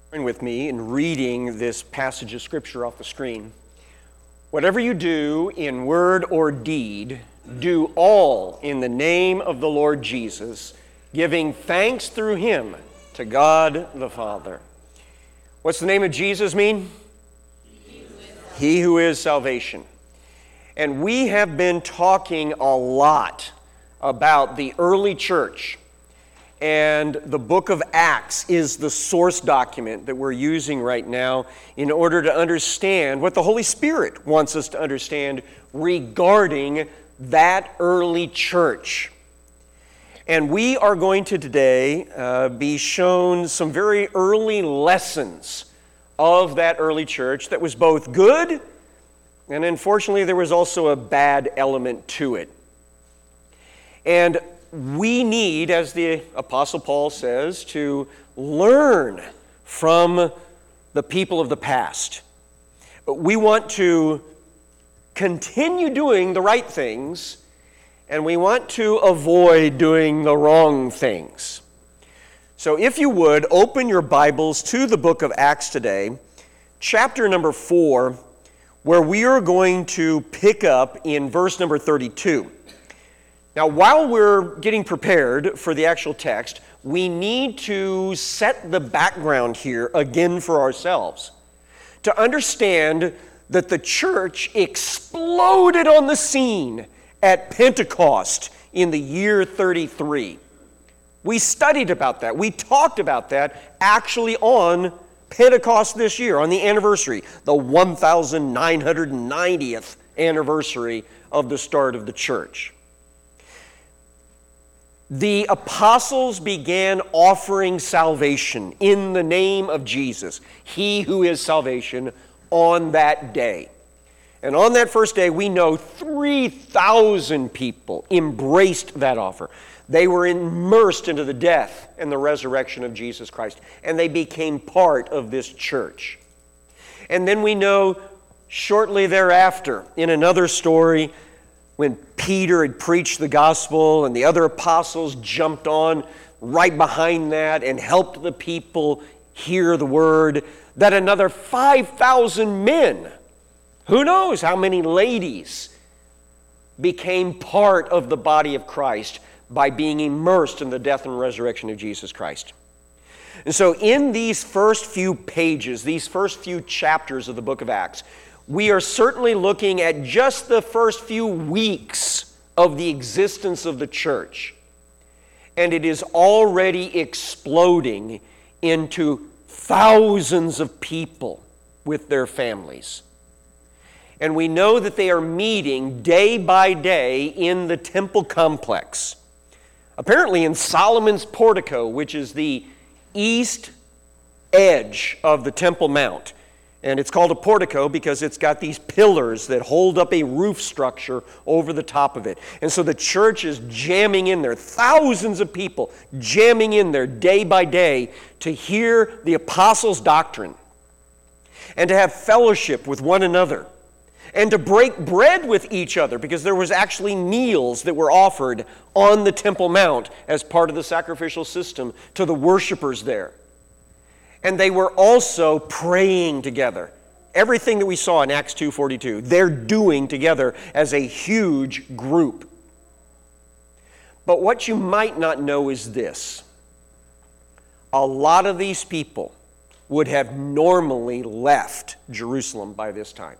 Join with me in reading this passage of Scripture off the screen. Whatever you do in word or deed, do all in the name of the Lord Jesus, giving thanks through him to God the Father. What's the name of Jesus mean? He who is salvation. And we have been talking a lot about the early church. And the book of Acts is the source document that we're using right now in order to understand what the Holy Spirit wants us to understand regarding that early church. And we are going to today be shown some very early lessons of that early church that was both good, and unfortunately there was also a bad element to it. And we need, as the Apostle Paul says, to learn from the people of the past. We want to continue doing the right things, and we want to avoid doing the wrong things. So if you would, open your Bibles to the book of Acts today, chapter number 4, where we are going to pick up in verse number 32. Now, while we're getting prepared for the actual text, we need to set the background here again for ourselves to understand that the church exploded on the scene at Pentecost in the year 33. We studied about that. We talked about that actually on Pentecost this year, on the anniversary, the 1990th anniversary of the start of the church. The apostles began offering salvation in the name of Jesus, he who is salvation, on that day. And on that first day, we know 3,000 people embraced that offer. They were immersed into the death and the resurrection of Jesus Christ, and they became part of this church. And then we know shortly thereafter, in another story, when Peter had preached the gospel and the other apostles jumped on right behind that and helped the people hear the word, that another 5,000 men, who knows how many ladies, became part of the body of Christ by being immersed in the death and resurrection of Jesus Christ. And so in these first few pages, these first few chapters of the book of Acts, we are certainly looking at just the first few weeks of the existence of the church. And it is already exploding into thousands of people with their families. And we know that they are meeting day by day in the temple complex. Apparently in Solomon's portico, which is the east edge of the Temple Mount. And it's called a portico because it's got these pillars that hold up a roof structure over the top of it. And so the church is jamming in there, thousands of people jamming in there day by day to hear the apostles' doctrine and to have fellowship with one another and to break bread with each other, because there was actually meals that were offered on the Temple Mount as part of the sacrificial system to the worshipers there. And they were also praying together. Everything that we saw in Acts 2:42, they're doing together as a huge group. But what you might not know is this. A lot of these people would have normally left Jerusalem by this time.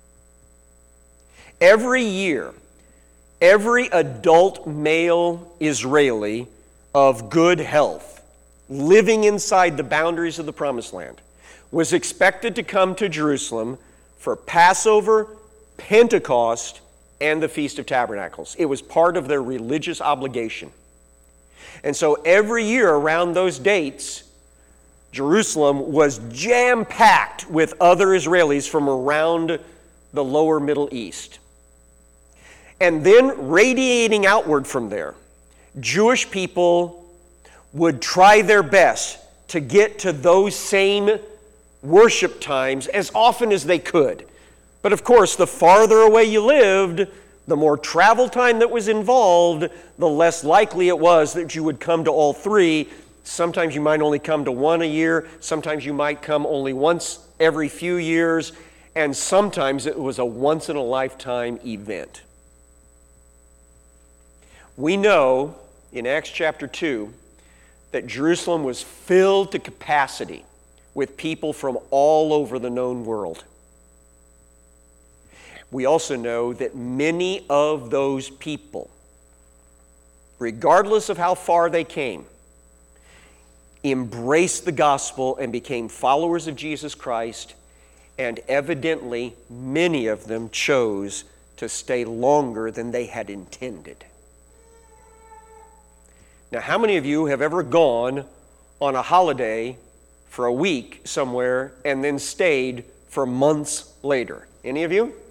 Every year, every adult male Israeli of good health living inside the boundaries of the Promised Land was expected to come to Jerusalem for Passover, Pentecost, and the Feast of Tabernacles. It was part of their religious obligation. And so every year around those dates, Jerusalem was jam-packed with other Israelis from around the lower Middle East. And then radiating outward from there, Jewish people would try their best to get to those same worship times as often as they could. But of course, the farther away you lived, the more travel time that was involved, the less likely it was that you would come to all three Sometimes you might only come to one a year. Sometimes you might come only once every few years. And sometimes it was a once-in-a-lifetime event. We know in Acts chapter 2 that Jerusalem was filled to capacity with people from all over the known world. We also know that many of those people, regardless of how far they came, embraced the gospel and became followers of Jesus Christ, and evidently many of them chose to stay longer than they had intended. Now, how many of you have ever gone on a holiday for a week somewhere and then stayed for months later? Any of you?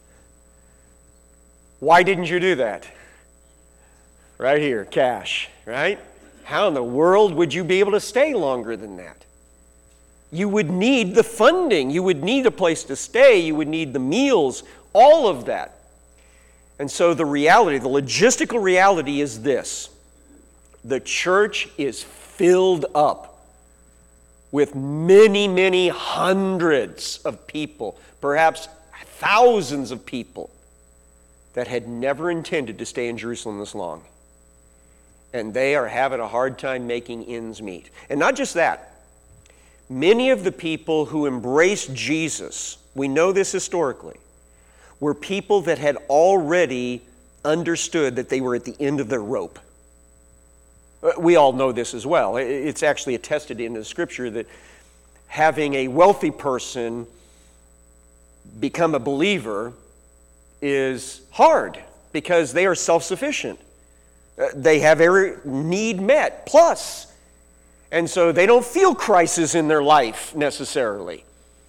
Why didn't you do that? Right here, cash, right? How in the world would you be able to stay longer than that? You would need the funding. You would need a place to stay. You would need the meals, all of that. And so the reality, the logistical reality is this. The church is filled up with many, many hundreds of people, perhaps thousands of people that had never intended to stay in Jerusalem this long. And they are having a hard time making ends meet. And not just that. Many of the people who embraced Jesus, we know this historically, were people that had already understood that they were at the end of their rope. We all know this as well. It's actually attested in the Scripture that having a wealthy person become a believer is hard because they are self-sufficient. They have every need met, plus. And so they don't feel crisis in their life necessarily.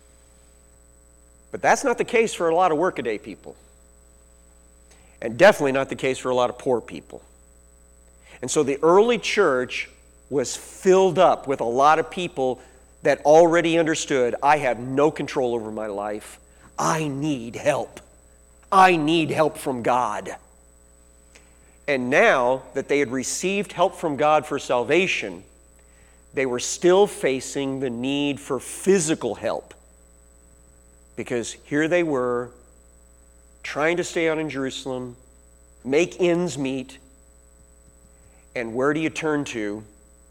But that's not the case for a lot of workaday people. And definitely not the case for a lot of poor people. And so the early church was filled up with a lot of people that already understood, I have no control over my life. I need help. I need help from God. And now that they had received help from God for salvation, they were still facing the need for physical help. Because here they were, trying to stay out in Jerusalem, make ends meet. And where do you turn to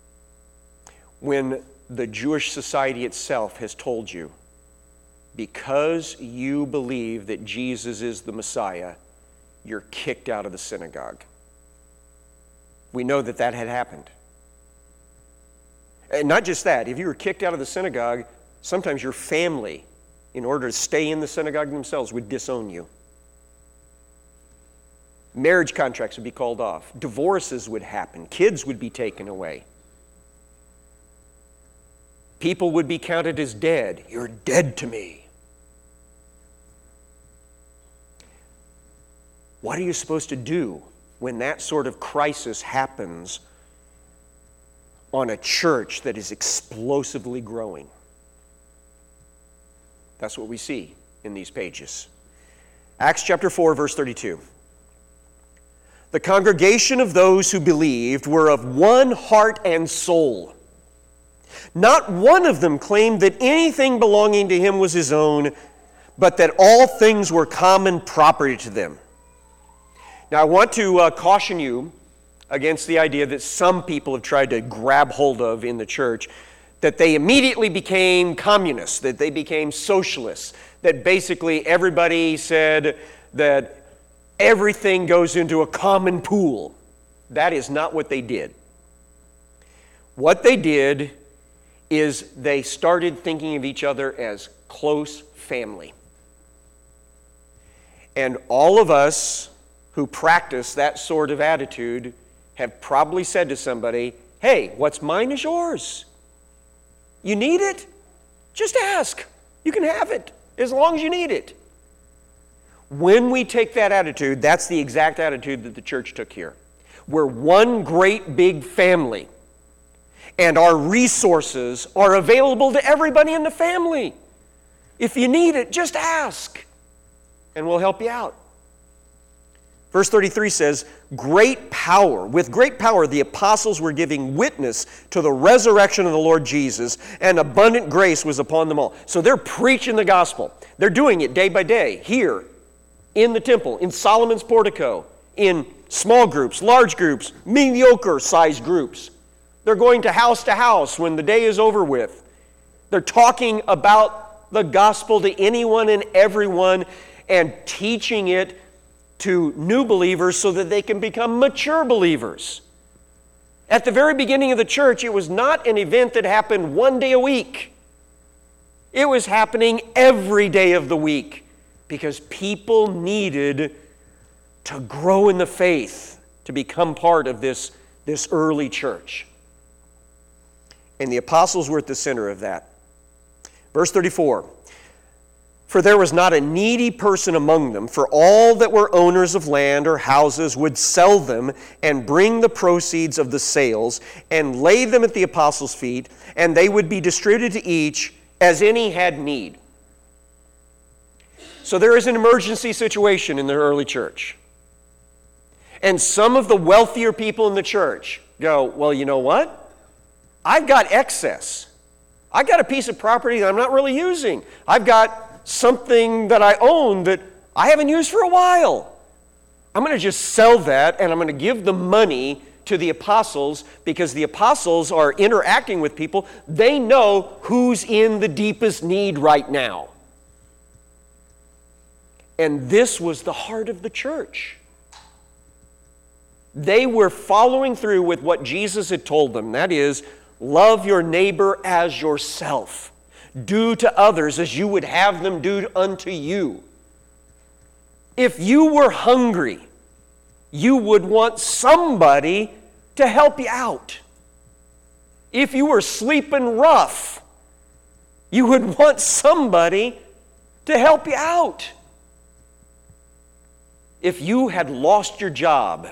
when the Jewish society itself has told you, because you believe that Jesus is the Messiah, you're kicked out of the synagogue? We know that that had happened. And not just that, if you were kicked out of the synagogue, sometimes your family, in order to stay in the synagogue themselves, would disown you. Marriage contracts would be called off. Divorces would happen. Kids would be taken away. People would be counted as dead. You're dead to me. What are you supposed to do when that sort of crisis happens on a church that is explosively growing? That's what we see in these pages. Acts chapter 4, verse 32. The congregation of those who believed were of one heart and soul. Not one of them claimed that anything belonging to him was his own, but that all things were common property to them. Now I want to caution you against the idea that some people have tried to grab hold of in the church, that they immediately became communists, that they became socialists, that basically everybody said that everything goes into a common pool. That is not what they did. What they did is they started thinking of each other as close family. And all of us who practice that sort of attitude have probably said to somebody, hey, what's mine is yours. You need it? Just ask. You can have it as long as you need it. When we take that attitude, that's the exact attitude that the church took here. We're one great big family, and our resources are available to everybody in the family. If you need it, just ask, and we'll help you out. Verse 33 says, with great power the apostles were giving witness to the resurrection of the Lord Jesus, and abundant grace was upon them all. So they're preaching the gospel. They're doing it day by day, here, in the temple, in Solomon's portico, in small groups, large groups, mediocre-sized groups. They're going to house when the day is over with. They're talking about the gospel to anyone and everyone and teaching it to new believers so that they can become mature believers. At the very beginning of the church, it was not an event that happened one day a week. It was happening every day of the week because people needed to grow in the faith to become part of this early church. And the apostles were at the center of that. Verse 34, for there was not a needy person among them, for all that were owners of land or houses would sell them and bring the proceeds of the sales and lay them at the apostles' feet, and they would be distributed to each as any had need. So there is an emergency situation in the early church. And some of the wealthier people in the church go, well, you know what? I've got excess. I've got a piece of property that I'm not really using. I've got something that I own that I haven't used for a while. I'm going to just sell that and I'm going to give the money to the apostles because the apostles are interacting with people. They know who's in the deepest need right now. And this was the heart of the church. They were following through with what Jesus had told them. That is, love your neighbor as yourself. Do to others as you would have them do unto you. If you were hungry, you would want somebody to help you out. If you were sleeping rough, you would want somebody to help you out. If you had lost your job,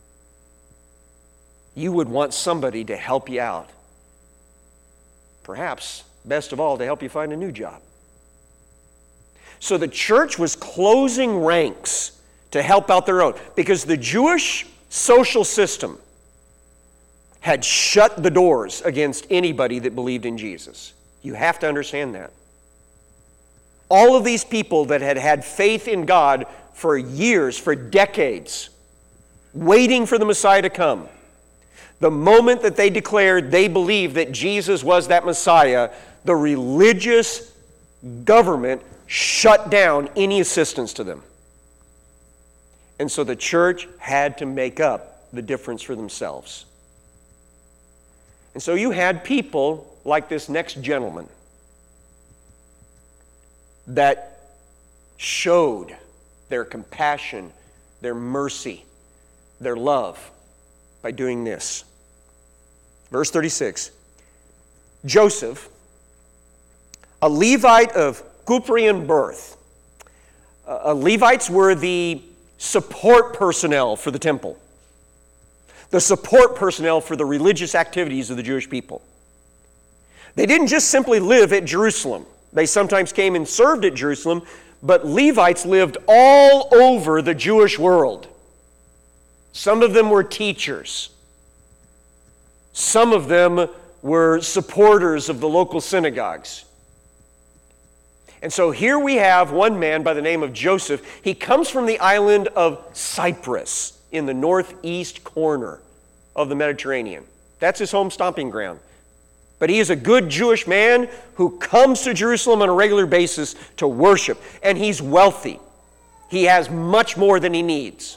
you would want somebody to help you out. Perhaps, best of all, to help you find a new job. So the church was closing ranks to help out their own because the Jewish social system had shut the doors against anybody that believed in Jesus. You have to understand that. All of these people that had had faith in God for years, for decades, waiting for the Messiah to come, the moment that they declared they believed that Jesus was that Messiah, the religious government shut down any assistance to them. And so the church had to make up the difference for themselves. And so you had people like this next gentleman that showed their compassion, their mercy, their love by doing this. Verse 36, Joseph, a Levite of Cyprian birth. Levites were the support personnel for the temple, the support personnel for the religious activities of the Jewish people. They didn't just simply live at Jerusalem. They sometimes came and served at Jerusalem, but Levites lived all over the Jewish world. Some of them were teachers. Some of them were supporters of the local synagogues. And so here we have one man by the name of Joseph. He comes from the island of Cyprus in the northeast corner of the Mediterranean. That's his home stomping ground. But he is a good Jewish man who comes to Jerusalem on a regular basis to worship. And he's wealthy. He has much more than he needs.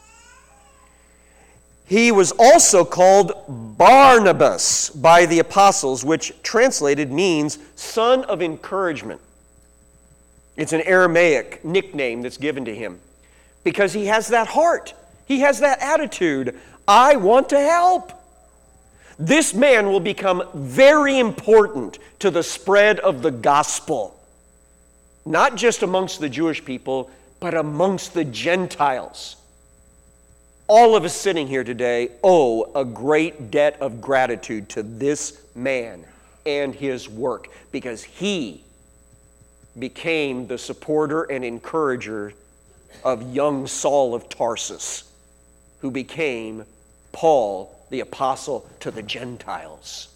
He was also called Barnabas by the apostles, which translated means son of encouragement. It's an Aramaic nickname that's given to him because he has that heart. He has that attitude. I want to help. This man will become very important to the spread of the gospel, not just amongst the Jewish people, but amongst the Gentiles. All of us sitting here today owe a great debt of gratitude to this man and his work because he became the supporter and encourager of young Saul of Tarsus, who became Paul, the apostle to the Gentiles.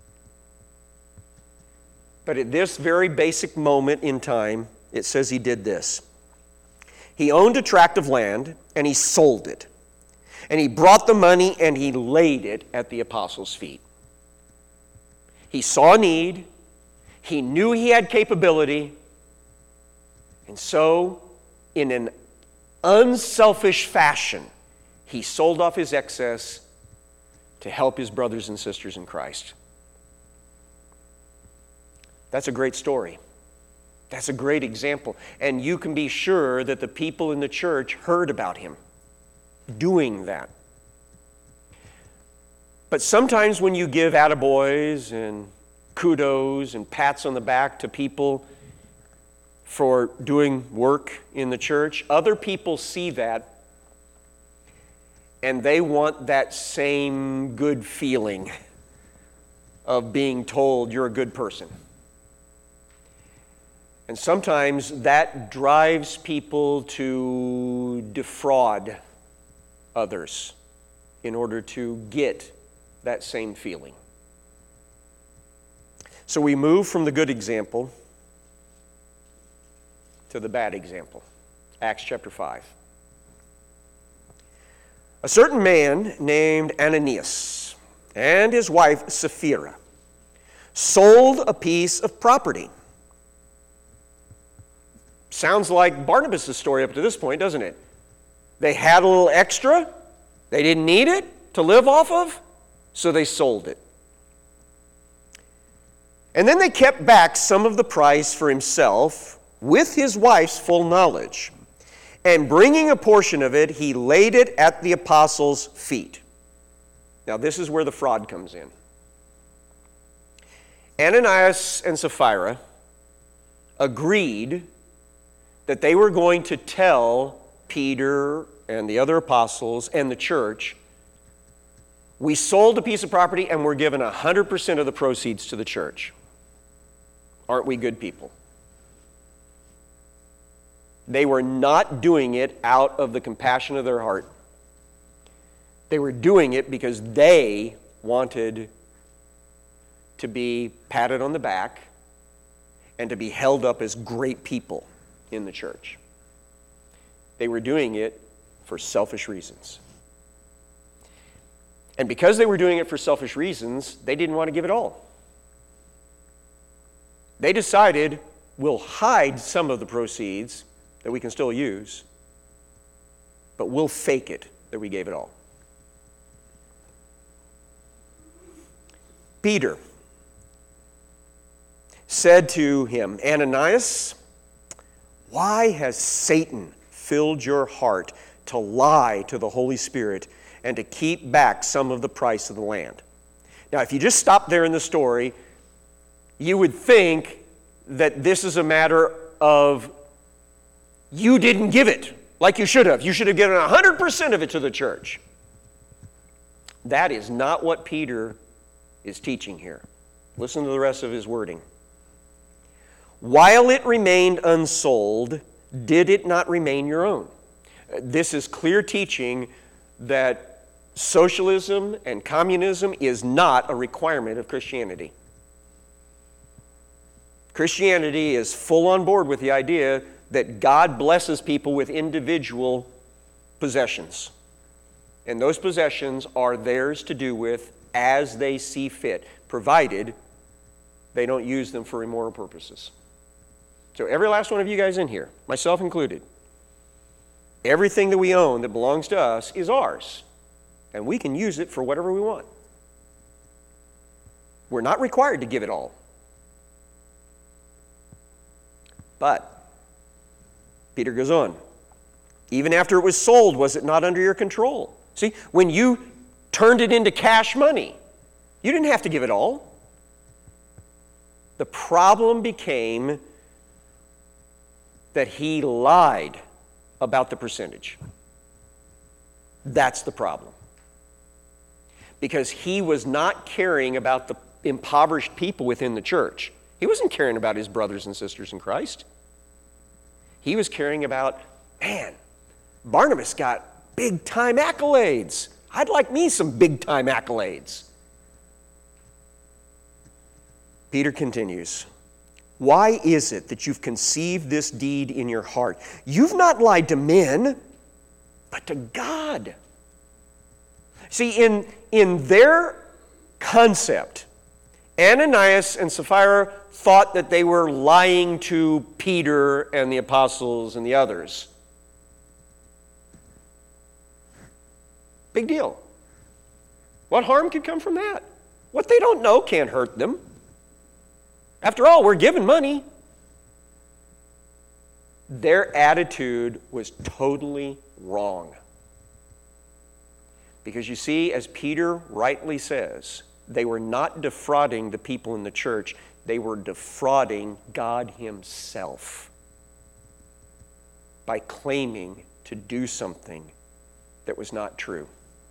But at this very basic moment in time, it says he did this. He owned a tract of land, and he sold it. And he brought the money, and he laid it at the apostles' feet. He saw need. He knew he had capability. And so, in an unselfish fashion, he sold off his excess to help his brothers and sisters in Christ. That's a great story. That's a great example. And you can be sure that the people in the church heard about him doing that. But sometimes when you give attaboys and kudos and pats on the back to people for doing work in the church, other people see that and they want that same good feeling of being told you're a good person. And sometimes that drives people to defraud others in order to get that same feeling. So we move from the good example to the bad example. Acts chapter 5. A certain man named Ananias and his wife Sapphira sold a piece of property. Sounds like Barnabas' story up to this point, doesn't it? They had a little extra. They didn't need it to live off of, so they sold it. And then they kept back some of the price for himself with his wife's full knowledge. And bringing a portion of it, he laid it at the apostles' feet. Now this is where the fraud comes in. Ananias and Sapphira agreed that they were going to tell Peter and the other apostles and the church, we sold a piece of property and we're given 100% of the proceeds to the church. Aren't we good people? They were not doing it out of the compassion of their heart. They were doing it because they wanted to be patted on the back and to be held up as great people in the church. They were doing it for selfish reasons. And because they were doing it for selfish reasons, they didn't want to give it all. They decided, we'll hide some of the proceeds that we can still use, but we'll fake it that we gave it all. Peter said to him, Ananias, why has Satan filled your heart to lie to the Holy Spirit and to keep back some of the price of the land? Now, if you just stop there in the story, you would think that this is a matter of you didn't give it like you should have. You should have given 100% of it to the church. That is not what Peter is teaching here. Listen to the rest of his wording. While it remained unsold, did it not remain your own? This is clear teaching that socialism and communism is not a requirement of Christianity. Christianity is full on board with the idea that God blesses people with individual possessions. And those possessions are theirs to do with as they see fit, provided they don't use them for immoral purposes. So every last one of you guys in here, myself included, everything that we own that belongs to us is ours. And we can use it for whatever we want. We're not required to give it all. But Peter goes on, even after it was sold, was it not under your control? See, when you turned it into cash money, you didn't have to give it all. The problem became that he lied about the percentage. That's the problem. Because he was not caring about the impoverished people within the church. He wasn't caring about his brothers and sisters in Christ. He was caring about, man, Barnabas got big-time accolades. I'd like me some big-time accolades. Peter continues, why is it that you've conceived this deed in your heart? You've not lied to men, but to God. See, in their concept, Ananias and Sapphira thought that they were lying to Peter and the apostles and the others. Big deal. What harm could come from that? What they don't know can't hurt them. After all, we're given money. Their attitude was totally wrong. Because you see, as Peter rightly says, they were not defrauding the people in the church. They were defrauding God Himself by claiming to do something that was not true.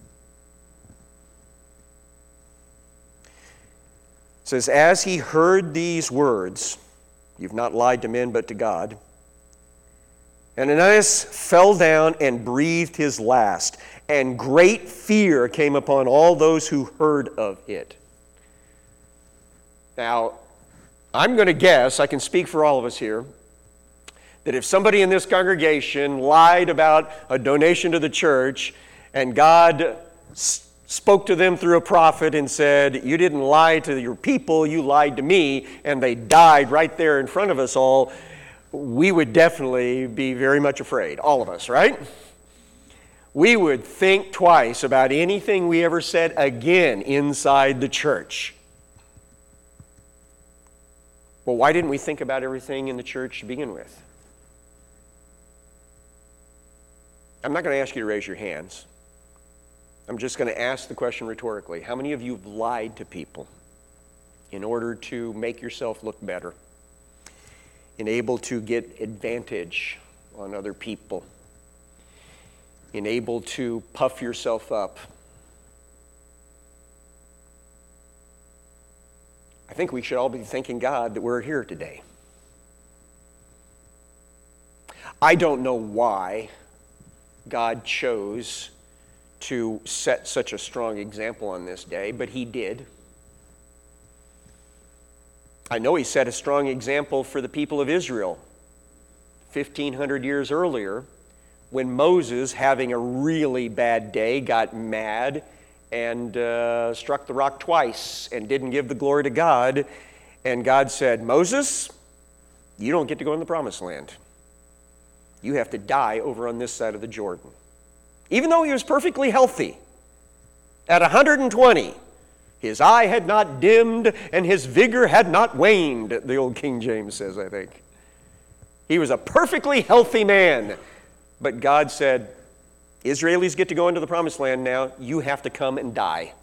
It says, as he heard these words, you've not lied to men but to God, Ananias fell down and breathed his last, and great fear came upon all those who heard of it. Now, I'm going to guess, I can speak for all of us here, that if somebody in this congregation lied about a donation to the church, and God spoke to them through a prophet and said, you didn't lie to your people, you lied to me, and they died right there in front of us all, we would definitely be very much afraid, all of us, right? We would think twice about anything we ever said again inside the church. Well, why didn't we think about everything in the church to begin with? I'm not going to ask you to raise your hands. I'm just going to ask the question rhetorically. How many of you have lied to people in order to make yourself look better and able to get advantage on other people and able to puff yourself up? I think we should all be thanking God that we're here today. I don't know why God chose to set such a strong example on this day, but He did. I know He set a strong example for the people of Israel 1,500 years earlier when Moses, having a really bad day, got mad and struck the rock twice and didn't give the glory to God. And God said, Moses, you don't get to go in the promised land. You have to die over on this side of the Jordan. Even though he was perfectly healthy, at 120, his eye had not dimmed and his vigor had not waned, the old King James says, I think. He was a perfectly healthy man. But God said, Israelis get to go into the promised land now. You have to come and die.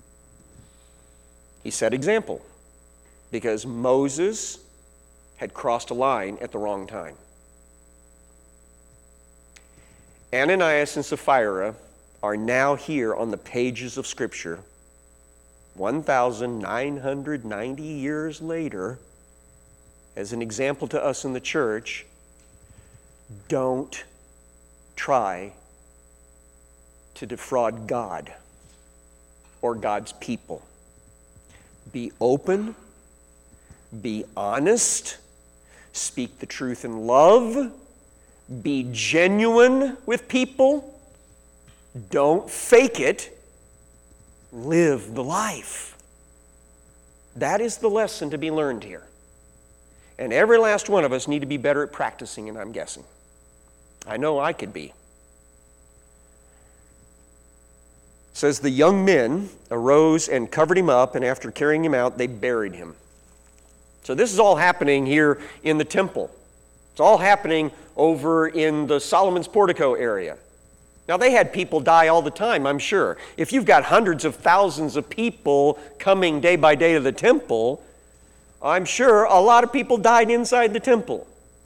He set example because Moses had crossed a line at the wrong time. Ananias and Sapphira are now here on the pages of Scripture, 1,990 years later, as an example to us in the church. Don't try to defraud God or God's people. Be open, be honest, speak the truth in love, be genuine with people. Don't fake it. Live the life. That is the lesson to be learned here. And every last one of us need to be better at practicing it, I'm guessing. I know I could be. It says the young men arose and covered him up, and after carrying him out, they buried him. So this is all happening here in the temple. It's all happening over in the Solomon's Portico area. Now, they had people die all the time, I'm sure. If you've got hundreds of thousands of people coming day by day to the temple, I'm sure a lot of people died inside the temple.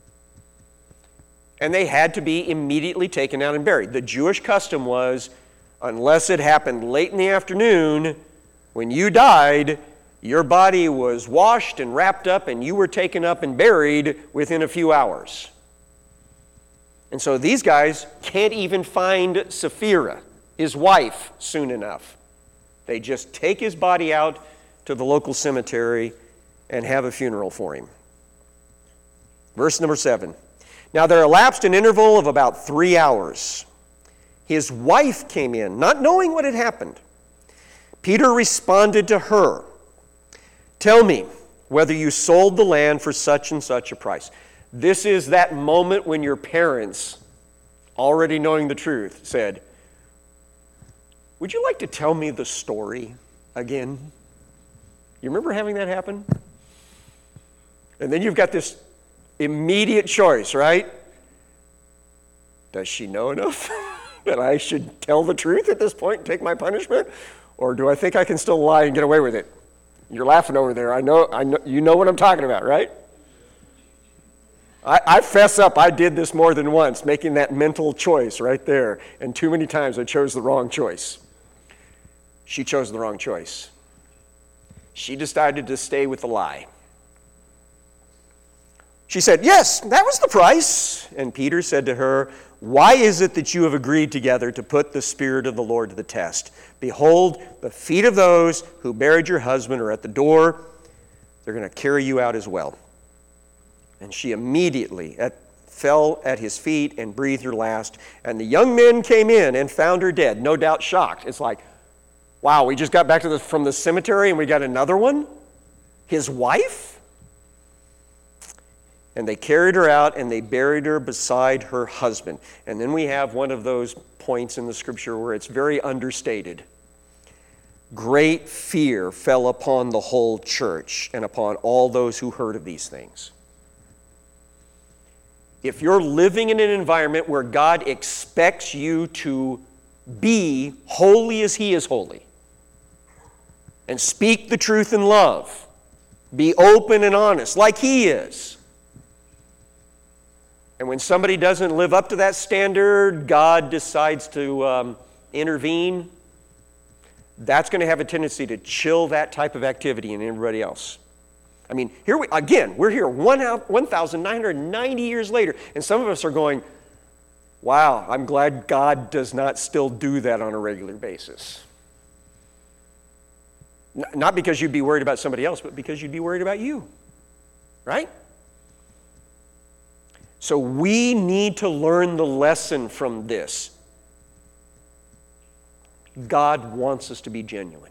And they had to be immediately taken out and buried. The Jewish custom was, unless it happened late in the afternoon, when you died, your body was washed and wrapped up and you were taken up and buried within a few hours. And so these guys can't even find Sapphira, his wife, soon enough. They just take his body out to the local cemetery and have a funeral for him. Verse number 7. Now there elapsed an interval of about 3 hours. His wife came in, not knowing what had happened. Peter responded to her, "Tell me whether you sold the land for such and such a price." This is that moment when your parents, already knowing the truth, said, "Would you like to tell me the story again?" You remember having that happen? And then you've got this immediate choice, right? Does she know enough that I should tell the truth at this point and take my punishment? Or do I think I can still lie and get away with it? You're laughing over there. I know, you know what I'm talking about, right? I fess up, I did this more than once, making that mental choice right there. And too many times I chose the wrong choice. She chose the wrong choice. She decided to stay with the lie. She said, "Yes, that was the price." And Peter said to her, "Why is it that you have agreed together to put the Spirit of the Lord to the test? Behold, the feet of those who buried your husband are at the door. They're going to carry you out as well." And she immediately fell at his feet and breathed her last. And the young men came in and found her dead, no doubt shocked. It's like, wow, we just got back from the cemetery and we got another one? His wife? And they carried her out and they buried her beside her husband. And then we have one of those points in the scripture where it's very understated. Great fear fell upon the whole church and upon all those who heard of these things. If you're living in an environment where God expects you to be holy as He is holy, and speak the truth in love, be open and honest like He is, and when somebody doesn't live up to that standard, God decides to intervene, that's going to have a tendency to chill that type of activity in everybody else. I mean, we're here 1,990 years later, and some of us are going, wow, I'm glad God does not still do that on a regular basis. Not because you'd be worried about somebody else, but because you'd be worried about you, right? So we need to learn the lesson from this. God wants us to be genuine.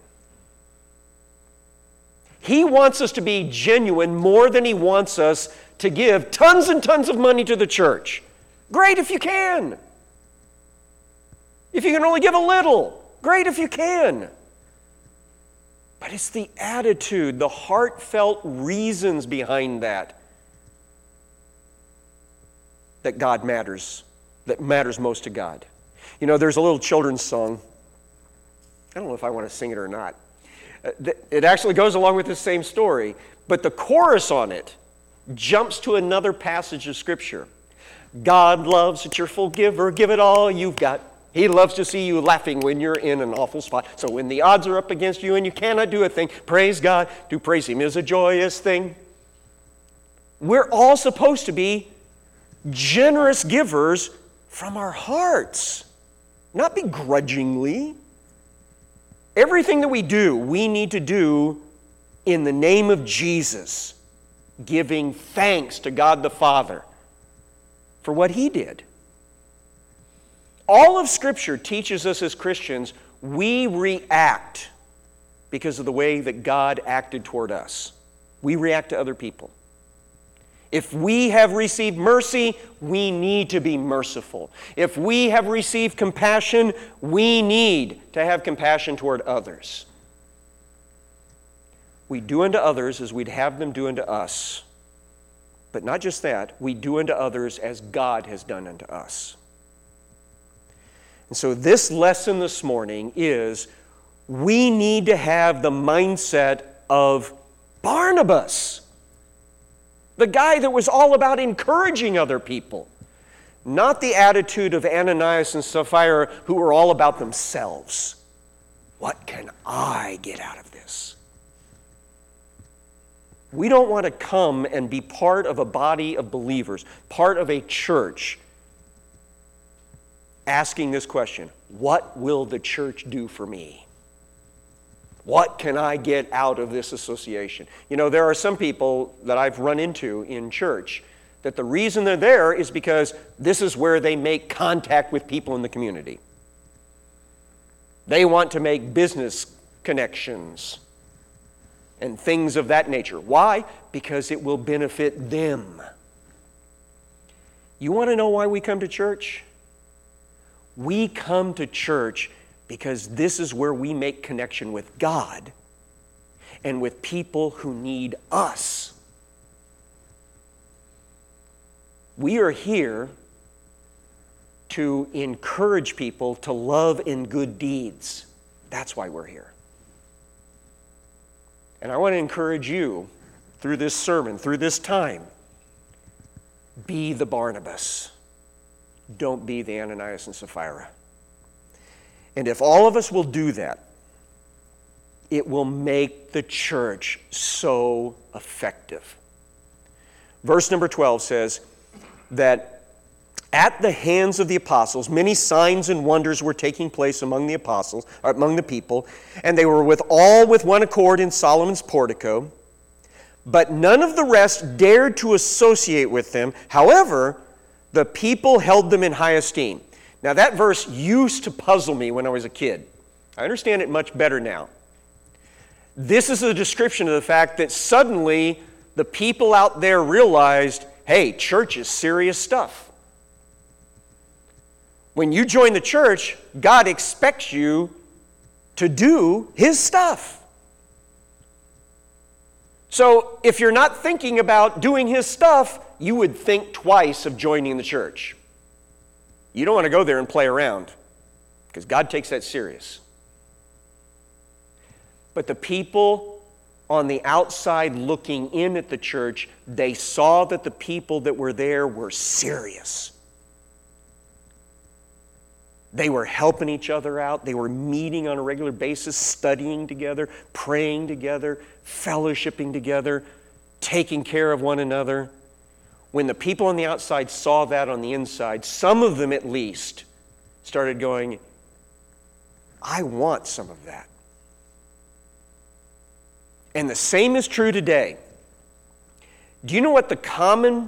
He wants us to be genuine more than He wants us to give tons and tons of money to the church. Great if you can. If you can only give a little, great if you can. But it's the attitude, the heartfelt reasons behind that God matters, that matters most to God. You know, there's a little children's song. I don't know if I want to sing it or not. It actually goes along with the same story, but the chorus on it jumps to another passage of Scripture. God loves a cheerful giver, give it all you've got. He loves to see you laughing when you're in an awful spot. So when the odds are up against you and you cannot do a thing, praise God. To praise Him is a joyous thing. We're all supposed to be generous givers from our hearts, not begrudgingly. Everything that we do, we need to do in the name of Jesus, giving thanks to God the Father for what He did. All of Scripture teaches us as Christians, we react because of the way that God acted toward us. We react to other people. If we have received mercy, we need to be merciful. If we have received compassion, we need to have compassion toward others. We do unto others as we'd have them do unto us. But not just that, we do unto others as God has done unto us. And so this lesson this morning is we need to have the mindset of Barnabas. The guy that was all about encouraging other people. Not the attitude of Ananias and Sapphira who were all about themselves. What can I get out of this? We don't want to come and be part of a body of believers, part of a church asking this question: what will the church do for me? What can I get out of this association? You know, there are some people that I've run into in church that the reason they're there is because this is where they make contact with people in the community. They want to make business connections and things of that nature. Why? Because it will benefit them. You want to know why we come to church? We come to church because this is where we make connection with God and with people who need us. We are here to encourage people to love and good deeds. That's why we're here. And I want to encourage you through this sermon, through this time, be the Barnabas. Don't be the Ananias and Sapphira. And if all of us will do that, it will make the church so effective. Verse number 12 says that at the hands of the apostles, many signs and wonders were taking place among the apostles, or among the people, and they were all with one accord in Solomon's portico. But none of the rest dared to associate with them. However, the people held them in high esteem. Now that verse used to puzzle me when I was a kid. I understand it much better now. This is a description of the fact that suddenly the people out there realized, hey, church is serious stuff. When you join the church, God expects you to do His stuff. So if you're not thinking about doing His stuff, you would think twice of joining the church. You don't want to go there and play around, because God takes that serious. But the people on the outside looking in at the church, they saw that the people that were there were serious. They were helping each other out. They were meeting on a regular basis, studying together, praying together, fellowshipping together, taking care of one another. When the people on the outside saw that on the inside, some of them at least started going, I want some of that. And the same is true today. Do you know what the common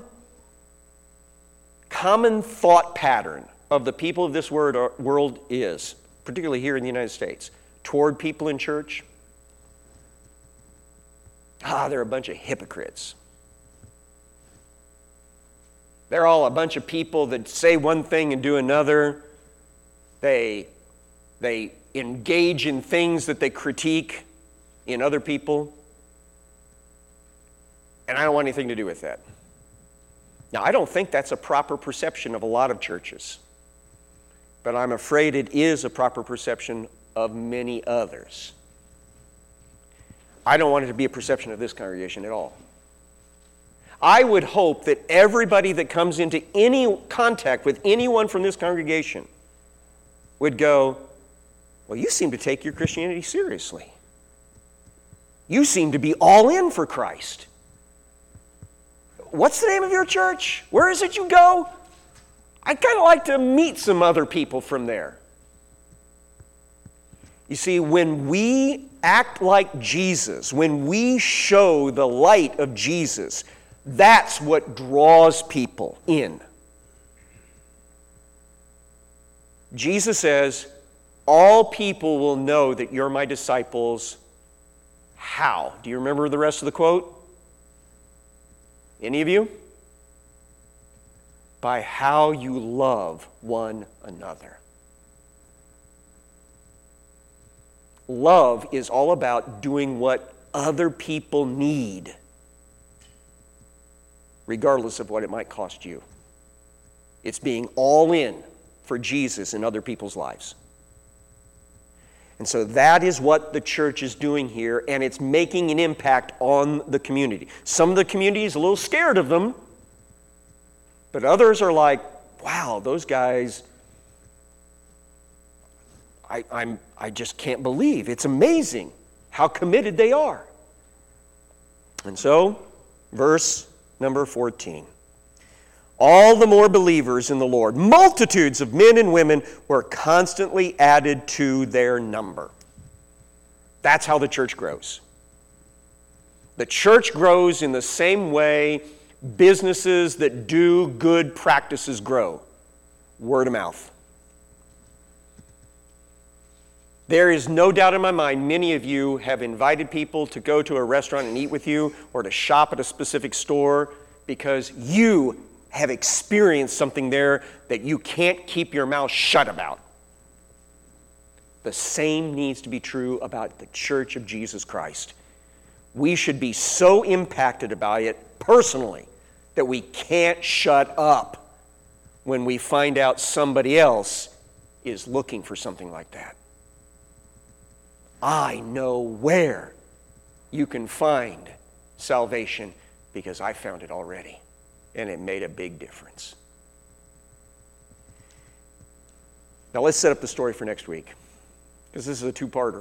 thought pattern of the people of this world is, particularly here in the United States, toward people in church? They're a bunch of hypocrites. They're all a bunch of people that say one thing and do another. They engage in things that they critique in other people. And I don't want anything to do with that. Now, I don't think that's a proper perception of a lot of churches. But I'm afraid it is a proper perception of many others. I don't want it to be a perception of this congregation at all. I would hope that everybody that comes into any contact with anyone from this congregation would go, well, you seem to take your Christianity seriously. You seem to be all in for Christ. What's the name of your church? Where is it you go? I'd kind of like to meet some other people from there. You see, when we act like Jesus, when we show the light of Jesus, that's what draws people in. Jesus says, all people will know that you're my disciples. How? Do you remember the rest of the quote? Any of you? By how you love one another. Love is all about doing what other people need, regardless of what it might cost you. It's being all in for Jesus in other people's lives. And so that is what the church is doing here, and it's making an impact on the community. Some of the community is a little scared of them, but others are like, wow, those guys, I just can't believe. It's amazing how committed they are. And so, verse number 14. all the more believers in the Lord. Multitudes of men and women were constantly added to their number. That's how the church grows. The church grows in the same way businesses that do good practices grow. Word of mouth. There is no doubt in my mind many of you have invited people to go to a restaurant and eat with you or to shop at a specific store because you have experienced something there that you can't keep your mouth shut about. The same needs to be true about the Church of Jesus Christ. We should be so impacted by it personally that we can't shut up when we find out somebody else is looking for something like that. I know where you can find salvation because I found it already, and it made a big difference. Now let's set up the story for next week, because this is a two-parter.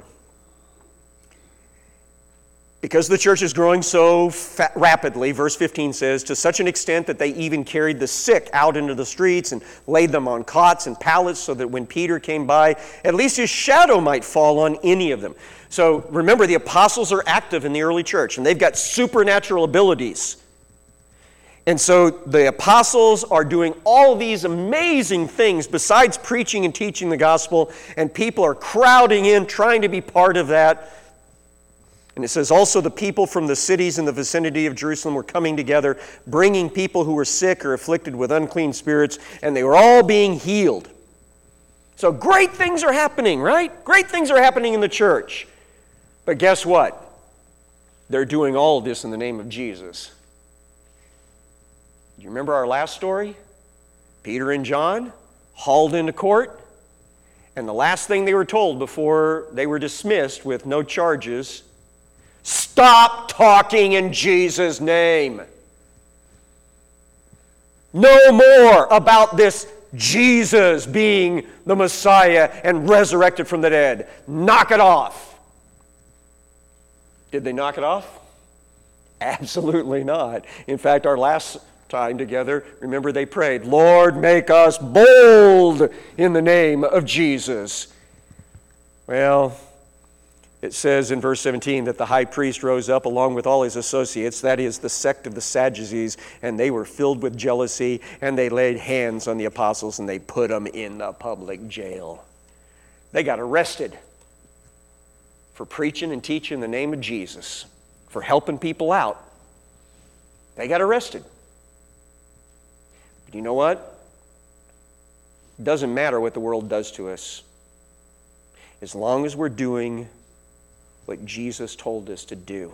Because the church is growing so rapidly, verse 15 says, to such an extent that they even carried the sick out into the streets and laid them on cots and pallets so that when Peter came by, at least his shadow might fall on any of them. So remember, the apostles are active in the early church, and they've got supernatural abilities. And so the apostles are doing all these amazing things besides preaching and teaching the gospel, and people are crowding in, trying to be part of that. And it says, also the people from the cities in the vicinity of Jerusalem were coming together, bringing people who were sick or afflicted with unclean spirits, and they were all being healed. So great things are happening, right? Great things are happening in the church. But guess what? They're doing all of this in the name of Jesus. Do you remember our last story? Peter and John hauled into court, and the last thing they were told before they were dismissed with no charges, stop talking in Jesus' name. No more about this Jesus being the Messiah and resurrected from the dead. Knock it off. Did they knock it off? Absolutely not. In fact, our last time together, remember they prayed, Lord, make us bold in the name of Jesus. Well, it says in verse 17 that the high priest rose up along with all his associates, that is the sect of the Sadducees, and they were filled with jealousy, and they laid hands on the apostles and they put them in the public jail. They got arrested for preaching and teaching in the name of Jesus, for helping people out. They got arrested. But you know what? It doesn't matter what the world does to us. As long as we're doing what Jesus told us to do,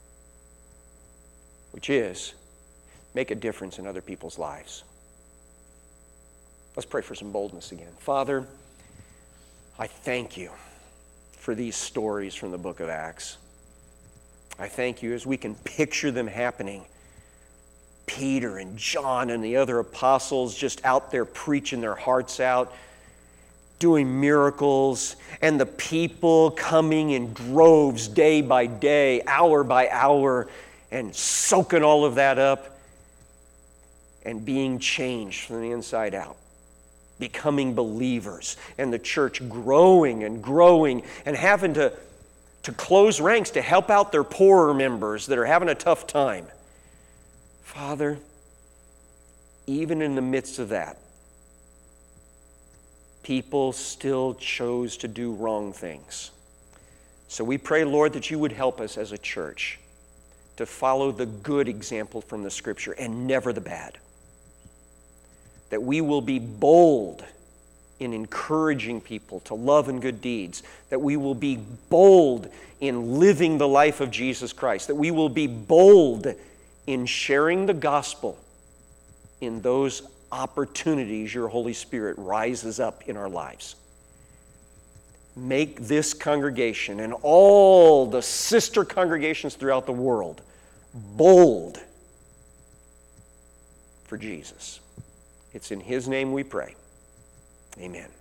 which is make a difference in other people's lives. Let's pray for some boldness again. Father, I thank you for these stories from the book of Acts. I thank you as we can picture them happening. Peter and John and the other apostles just out there preaching their hearts out, doing miracles, and the people coming in droves day by day, hour by hour, and soaking all of that up and being changed from the inside out, becoming believers, and the church growing and having to close ranks to help out their poorer members that are having a tough time. Father, even in the midst of that, people still chose to do wrong things. So we pray, Lord, that you would help us as a church to follow the good example from the Scripture and never the bad. That we will be bold in encouraging people to love and good deeds. That we will be bold in living the life of Jesus Christ. That we will be bold in sharing the gospel in those opportunities your Holy Spirit rises up in our lives. Make this congregation and all the sister congregations throughout the world bold for Jesus. It's in His name we pray. Amen.